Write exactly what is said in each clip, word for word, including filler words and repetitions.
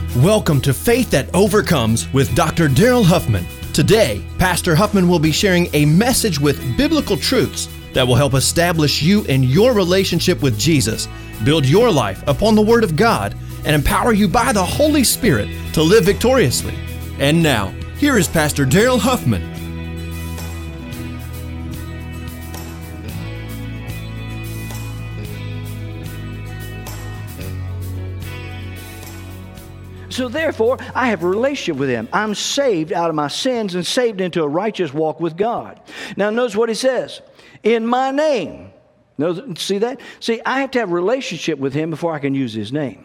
Welcome to Faith That Overcomes with Doctor Daryl Huffman. Today, Pastor Huffman will be sharing a message with biblical truths that will help establish you in your relationship with Jesus, build your life upon the Word of God, and empower you by the Holy Spirit to live victoriously. And now, here is Pastor Daryl Huffman. So therefore, I have a relationship with Him. I'm saved out of my sins and saved into a righteous walk with God. Now notice what He says. In my name. Notice, see that? See, I have to have a relationship with Him before I can use His name.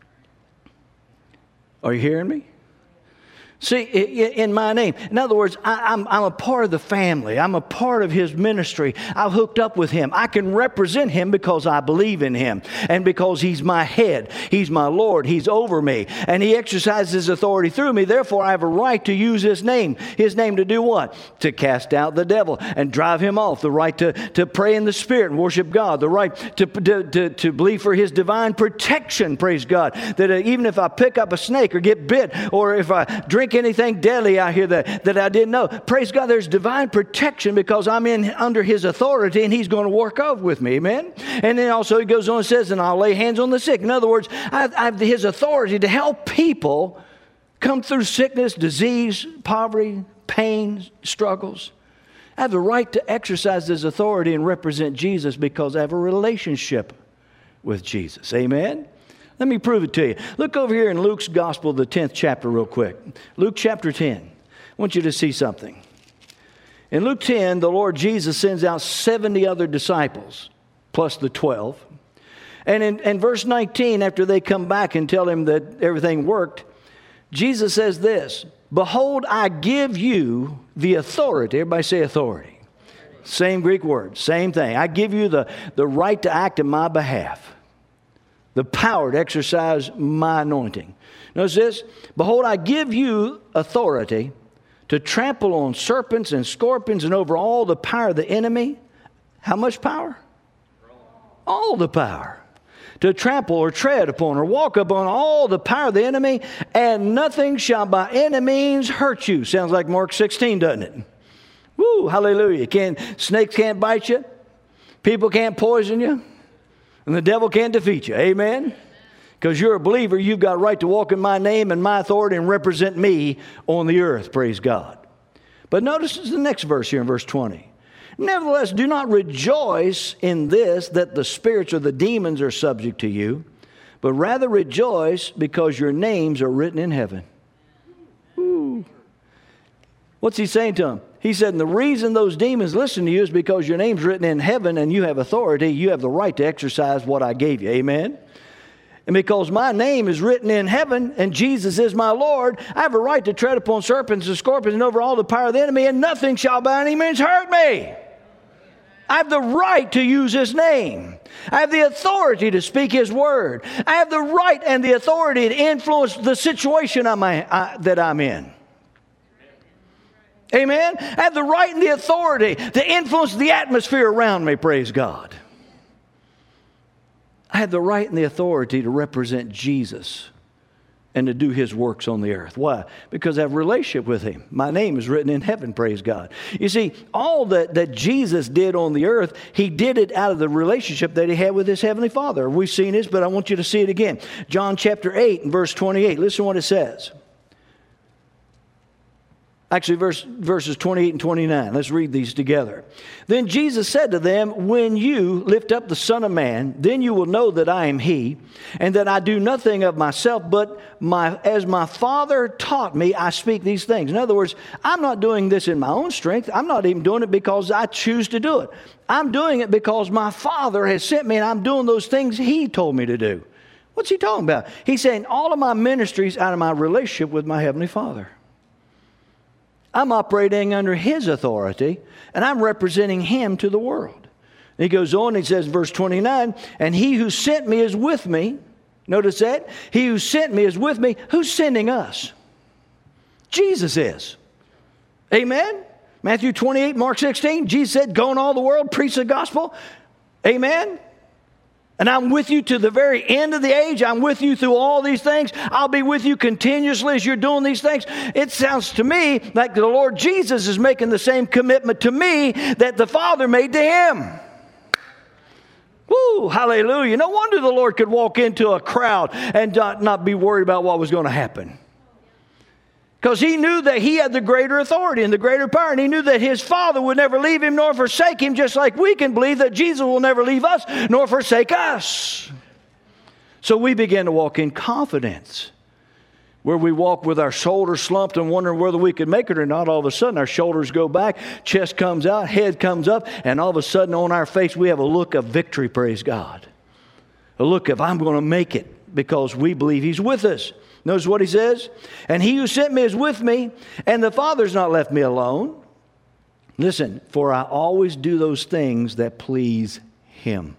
Are you hearing me? See, in my name. In other words, I, I'm, I'm a part of the family. I'm a part of His ministry. I've hooked up with Him. I can represent Him because I believe in Him and because He's my head. He's my Lord. He's over me. And He exercises His authority through me. Therefore, I have a right to use His name. His name to do what? To cast out the devil and drive him off. The right to, to pray in the Spirit and worship God. The right to, to, to, to believe for His divine protection, praise God. That uh, even if I pick up a snake or get bit or if I drink anything deadly out here that, that I didn't know. Praise God, there's divine protection because I'm in under His authority and He's going to work out with me. Amen? And then also He goes on and says, and I'll lay hands on the sick. In other words, I have, I have His authority to help people come through sickness, disease, poverty, pain, struggles. I have the right to exercise His authority and represent Jesus because I have a relationship with Jesus. Amen? Let me prove it to you. Look over here in Luke's Gospel, the tenth chapter real quick. Luke chapter ten. I want you to see something. In Luke ten, the Lord Jesus sends out seventy other disciples, plus the twelve. And in, in verse nineteen, after they come back and tell Him that everything worked, Jesus says this, behold, I give you the authority. Everybody say authority. Same Greek word, same thing. I give you the, the right to act in my behalf. The power to exercise my anointing. Notice this. Behold, I give you authority to trample on serpents and scorpions and over all the power of the enemy. How much power? All the power. To trample or tread upon or walk upon all the power of the enemy, and nothing shall by any means hurt you. Sounds like Mark sixteen, doesn't it? Woo, hallelujah. Can, snakes can't bite you. People can't poison you. And the devil can't defeat you. Amen? Because you're a believer, you've got a right to walk in my name and my authority and represent me on the earth. Praise God. But notice the next verse here in verse twenty. Nevertheless, do not rejoice in this that the spirits or the demons are subject to you, but rather rejoice because your names are written in heaven. Ooh. What's he saying to them? He said, and the reason those demons listen to you is because your name's written in heaven and you have authority. You have the right to exercise what I gave you. Amen? And because my name is written in heaven and Jesus is my Lord, I have a right to tread upon serpents and scorpions and over all the power of the enemy, and nothing shall by any means hurt me. I have the right to use His name. I have the authority to speak His word. I have the right and the authority to influence the situation I'm, I, that I'm in. Amen? I have the right and the authority to influence the atmosphere around me, praise God. I have the right and the authority to represent Jesus and to do His works on the earth. Why? Because I have a relationship with Him. My name is written in heaven, praise God. You see, all that, that Jesus did on the earth, He did it out of the relationship that He had with His Heavenly Father. We've seen this, but I want you to see it again. John chapter eight and verse twenty-eight. Listen to what it says. Actually, verse, verses twenty-eight and twenty-nine. Let's read these together. Then Jesus said to them, when you lift up the Son of Man, then you will know that I am He, and that I do nothing of myself, but my, as my Father taught me, I speak these things. In other words, I'm not doing this in my own strength. I'm not even doing it because I choose to do it. I'm doing it because my Father has sent me, and I'm doing those things He told me to do. What's He talking about? He's saying all of my ministries out of my relationship with my Heavenly Father. I'm operating under His authority, and I'm representing Him to the world. And he goes on, he says, verse twenty-nine, and He who sent me is with me. Notice that? He who sent me is with me. Who's sending us? Jesus is. Amen? Matthew twenty-eight, Mark sixteen, Jesus said, go in all the world, preach the gospel. Amen? And I'm with you to the very end of the age. I'm with you through all these things. I'll be with you continuously as you're doing these things. It sounds to me like the Lord Jesus is making the same commitment to me that the Father made to him. Woo, hallelujah. No wonder the Lord could walk into a crowd and not, not be worried about what was going to happen. Because he knew that he had the greater authority and the greater power. And he knew that his Father would never leave him nor forsake him, just like we can believe that Jesus will never leave us nor forsake us. So we begin to walk in confidence, where we walk with our shoulders slumped and wondering whether we could make it or not. All of a sudden, our shoulders go back, chest comes out, head comes up, and all of a sudden on our face, we have a look of victory, praise God. A look of, I'm going to make it, because we believe he's with us. Notice what he says. And he who sent me is with me, and the Father's not left me alone. Listen, for I always do those things that please him.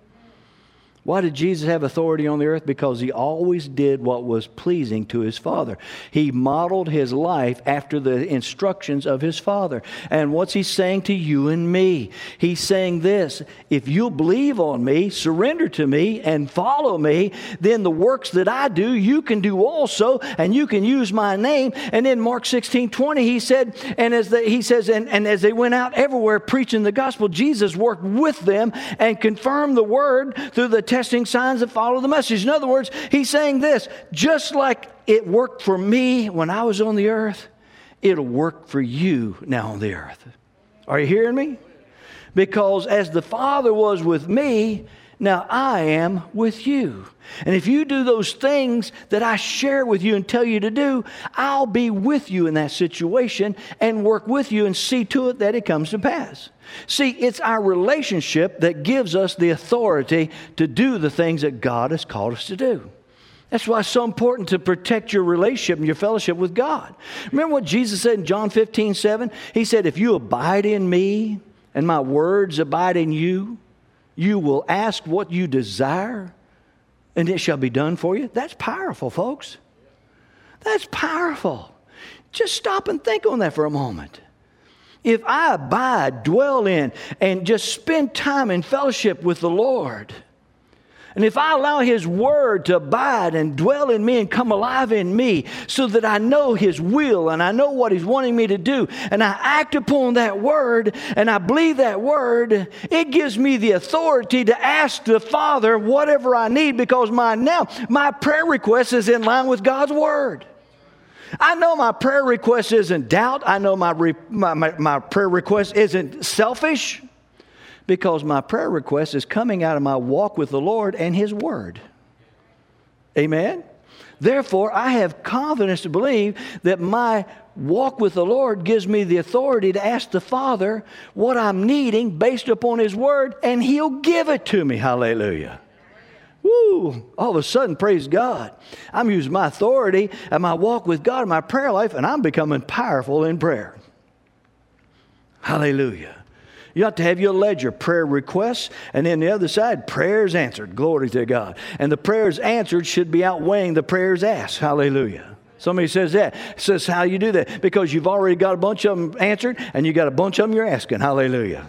Why did Jesus have authority on the earth? Because he always did what was pleasing to his Father. He modeled his life after the instructions of his Father. And what's he saying to you and me? He's saying this: if you'll believe on me, surrender to me, and follow me, then the works that I do, you can do also, and you can use my name. And in Mark sixteen twenty, he said, and as they, he says, and, and as they went out everywhere preaching the gospel, Jesus worked with them and confirmed the word through the testing signs that follow the message. In other words, he's saying this: just like it worked for me when I was on the earth, it'll work for you now on the earth. Are you hearing me? Because as the Father was with me, now I am with you. And if you do those things that I share with you and tell you to do, I'll be with you in that situation and work with you and see to it that it comes to pass. See, it's our relationship that gives us the authority to do the things that God has called us to do. That's why it's so important to protect your relationship and your fellowship with God. Remember what Jesus said in John fifteen seven? He said, if you abide in me and my words abide in you, you will ask what you desire, and it shall be done for you. That's powerful, folks. That's powerful. Just stop and think on that for a moment. If I abide, dwell in, and just spend time in fellowship with the Lord, and if I allow his word to abide and dwell in me and come alive in me so that I know his will and I know what he's wanting me to do, and I act upon that word and I believe that word, it gives me the authority to ask the Father whatever I need, because my now my prayer request is in line with God's word. I know my prayer request isn't doubt. I know my, re, my, my, my prayer request isn't selfish, because my prayer request is coming out of my walk with the Lord and his word. Amen? Therefore, I have confidence to believe that my walk with the Lord gives me the authority to ask the Father what I'm needing based upon his word, and he'll give it to me. Hallelujah. Woo! All of a sudden, praise God, I'm using my authority and my walk with God in my prayer life, and I'm becoming powerful in prayer. Hallelujah. You have to have your ledger, prayer requests, and then the other side, prayers answered. Glory to God. And the prayers answered should be outweighing the prayers asked. Hallelujah. Somebody says that. Says how you do that? Because you've already got a bunch of them answered, and you got a bunch of them you're asking. Hallelujah.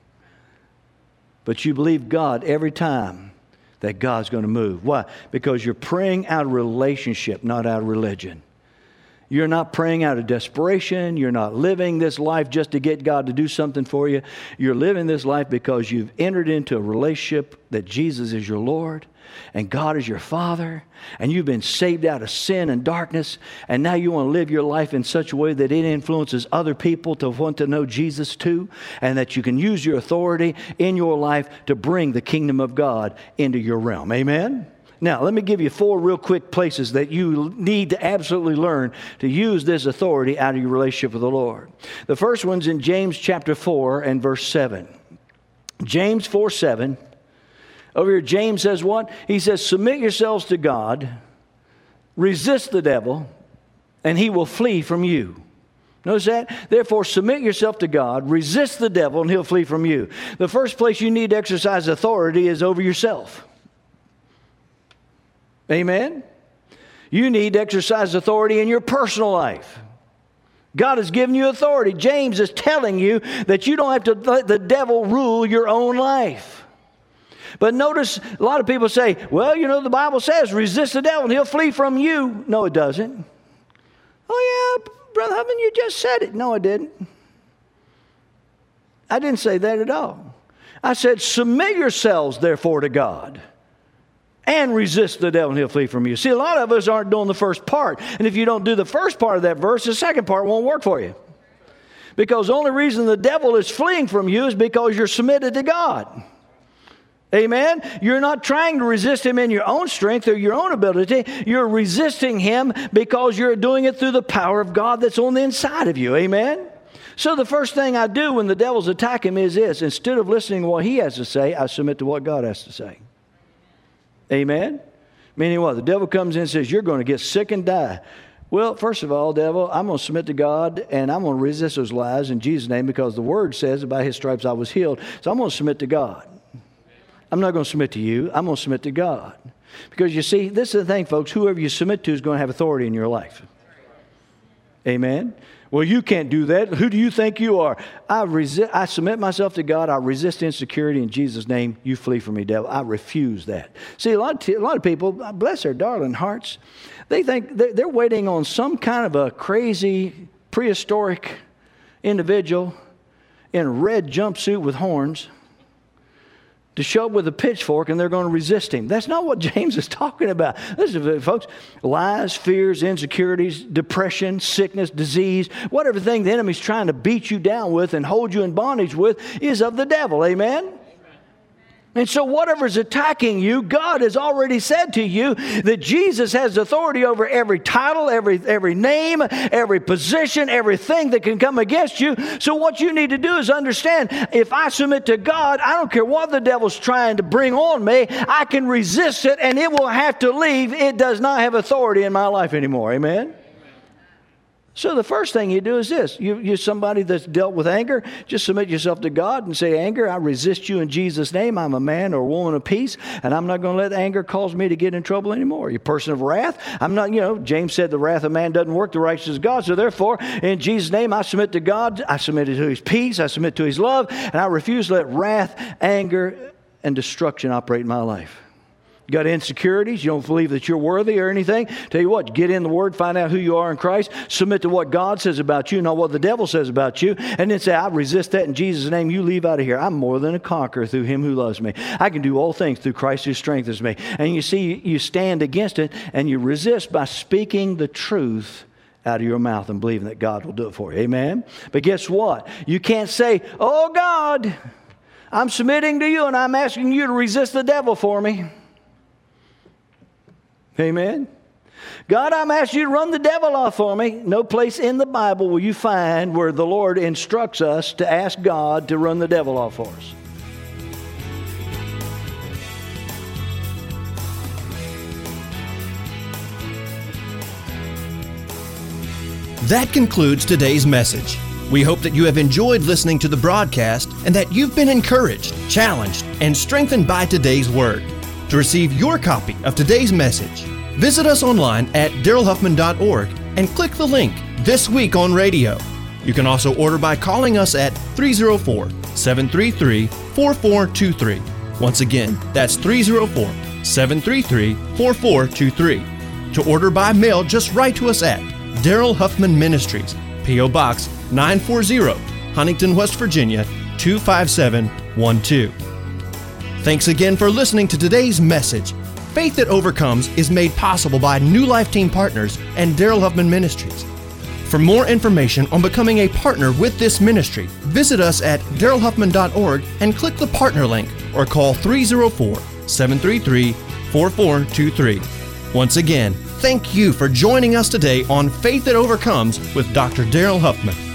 But you believe God every time that God's going to move. Why? Because you're praying out of relationship, not out of religion. You're not praying out of desperation. You're not living this life just to get God to do something for you. You're living this life because you've entered into a relationship that Jesus is your Lord and God is your Father, and you've been saved out of sin and darkness, and now you want to live your life in such a way that it influences other people to want to know Jesus too, and that you can use your authority in your life to bring the kingdom of God into your realm. Amen? Now, let me give you four real quick places that you need to absolutely learn to use this authority out of your relationship with the Lord. The first one's in James chapter four and verse seven. James four seven. Over here, James says what? He says, submit yourselves to God, resist the devil, and he will flee from you. Notice that? Therefore, submit yourself to God, resist the devil, and he'll flee from you. The first place you need to exercise authority is over yourself. Amen? You need to exercise authority in your personal life. God has given you authority. James is telling you that you don't have to let the devil rule your own life. But notice a lot of people say, well, you know, the Bible says resist the devil and he'll flee from you. No, it doesn't. Oh, yeah, Brother Huffman, you just said it. No, I didn't. I didn't say that at all. I said, submit yourselves, therefore, to God and resist the devil and he'll flee from you. See, a lot of us aren't doing the first part. And if you don't do the first part of that verse, the second part won't work for you. Because the only reason the devil is fleeing from you is because you're submitted to God. Amen? You're not trying to resist him in your own strength or your own ability. You're resisting him because you're doing it through the power of God that's on the inside of you. Amen? So the first thing I do when the devil's attacking me is this. Instead of listening to what he has to say, I submit to what God has to say. Amen? Meaning what? The devil comes in and says, you're going to get sick and die. Well, first of all, devil, I'm going to submit to God and I'm going to resist those lies in Jesus' name because the word says by his stripes I was healed. So I'm going to submit to God. I'm not going to submit to you. I'm going to submit to God. Because you see, this is the thing, folks. Whoever you submit to is going to have authority in your life. Amen? Well, you can't do that. Who do you think you are? I resist, I submit myself to God. I resist insecurity in Jesus' name. You flee from me, devil. I refuse that. See, a lot of, t- a lot of people, bless their darling hearts, they think they're, they're waiting on some kind of a crazy prehistoric individual in a red jumpsuit with horns to show up with a pitchfork and they're going to resist him. That's not what James is talking about. Listen, folks, lies, fears, insecurities, depression, sickness, disease, whatever thing the enemy's trying to beat you down with and hold you in bondage with is of the devil. Amen? And so whatever's attacking you, God has already said to you that Jesus has authority over every title, every, every name, every position, everything that can come against you. So what you need to do is understand, if I submit to God, I don't care what the devil's trying to bring on me, I can resist it and it will have to leave. It does not have authority in my life anymore. Amen? So the first thing you do is this. You, you're somebody that's dealt with anger. Just submit yourself to God and say, anger, I resist you in Jesus' name. I'm a man or a woman of peace, and I'm not going to let anger cause me to get in trouble anymore. You're a person of wrath. I'm not, you know, James said the wrath of man doesn't work the righteousness of God. So therefore, in Jesus' name, I submit to God. I submit to his peace. I submit to his love, and I refuse to let wrath, anger, and destruction operate in my life. You got insecurities, you don't believe that you're worthy or anything. Tell you what, get in the Word, find out who you are in Christ, submit to what God says about you, not what the devil says about you, and then say, I resist that in Jesus' name, you leave out of here. I'm more than a conqueror through him who loves me. I can do all things through Christ who strengthens me. And you see, you stand against it, and you resist by speaking the truth out of your mouth and believing that God will do it for you. Amen? But guess what? You can't say, oh God, I'm submitting to you, and I'm asking you to resist the devil for me. Amen. God, I'm asking you to run the devil off for me. No place in the Bible will you find where the Lord instructs us to ask God to run the devil off for us. That concludes today's message. We hope that you have enjoyed listening to the broadcast and that you've been encouraged, challenged, and strengthened by today's word. To receive your copy of today's message, visit us online at daryl huffman dot org and click the link This Week on Radio. You can also order by calling us at three oh four, seven three three, four four two three. Once again, that's three oh four, seven three three, four four two three. To order by mail, just write to us at Daryl Huffman Ministries, P O Box nine forty, Huntington, West Virginia, two five seven one two. Thanks again for listening to today's message. Faith That Overcomes is made possible by New Life Team Partners and Daryl Huffman Ministries. For more information on becoming a partner with this ministry, visit us at daryl huffman dot org and click the partner link or call three oh four, seven three three, four four two three. Once again, thank you for joining us today on Faith That Overcomes with Doctor Daryl Huffman.